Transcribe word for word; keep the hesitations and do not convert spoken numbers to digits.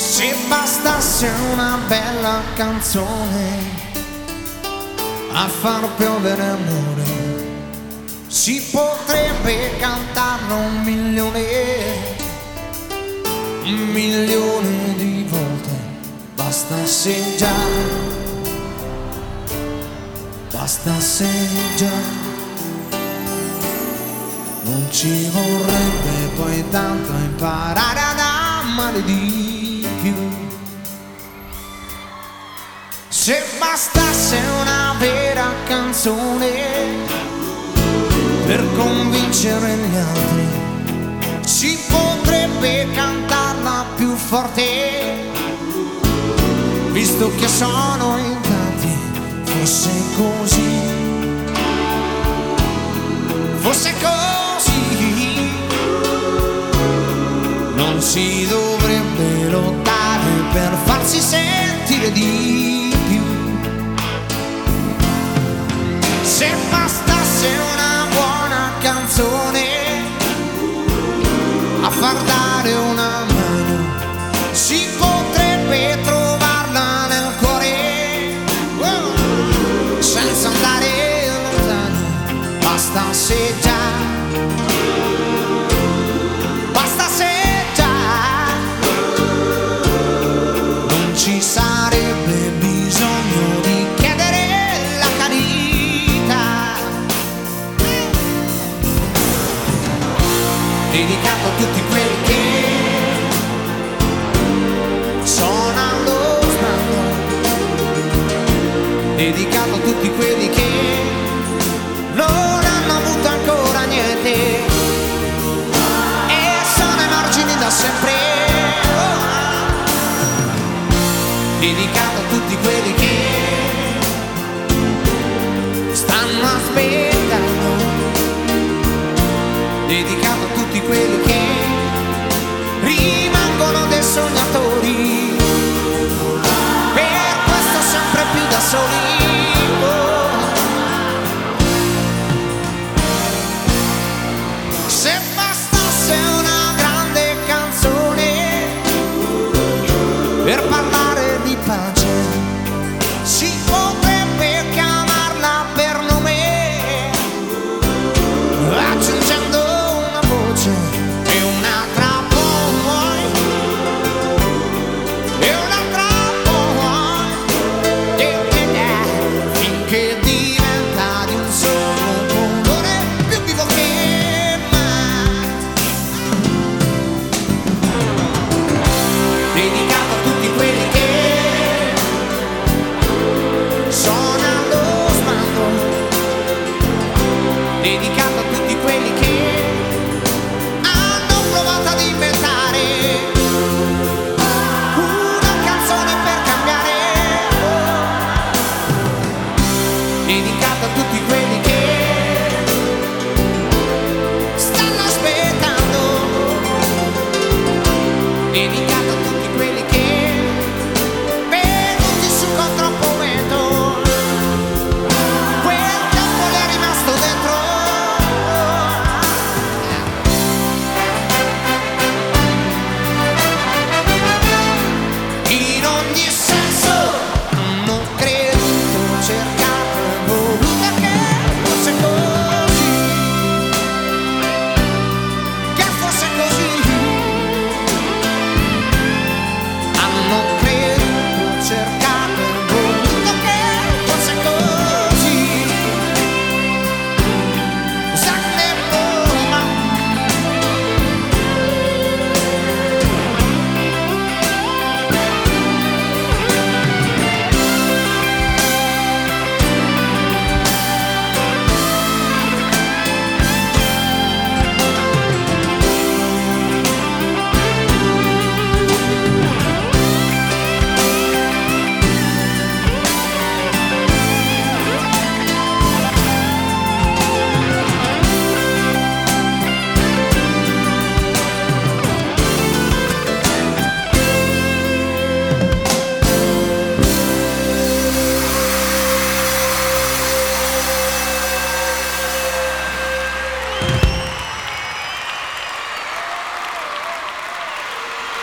Se bastasse una bella canzone a far piovere amore, si potrebbe cantarlo un milione, un milione di volte. Bastasse già, bastasse già, non ci vorrebbe poi tanto imparare ad amare di più. Se bastasse una vera canzone per convincere gli altri, si potrebbe cantarla più forte, visto che sono in tanti. Fosse così, fosse così, non si dovrebbe lottare per farsi sentire di più. Se bastasse una buona canzone a far dare una mano, si potrebbe trovarla nel cuore, oh, senza andare lontano. Bastasse già, bastasse già, non ci sarebbe bisogno di chiedere la carità. Dedicato a tutti quelli che sono allo sbando, dedicato a tutti quelli che non hanno avuto ancora niente e sono ai margini da sempre, oh. Dedicato a tutti quelli che stanno aspettando, dedicato a tutti quelli che rimangono dei sognatori, per questo sempre più da soli, oh. Se bastasse una grande canzone per parlare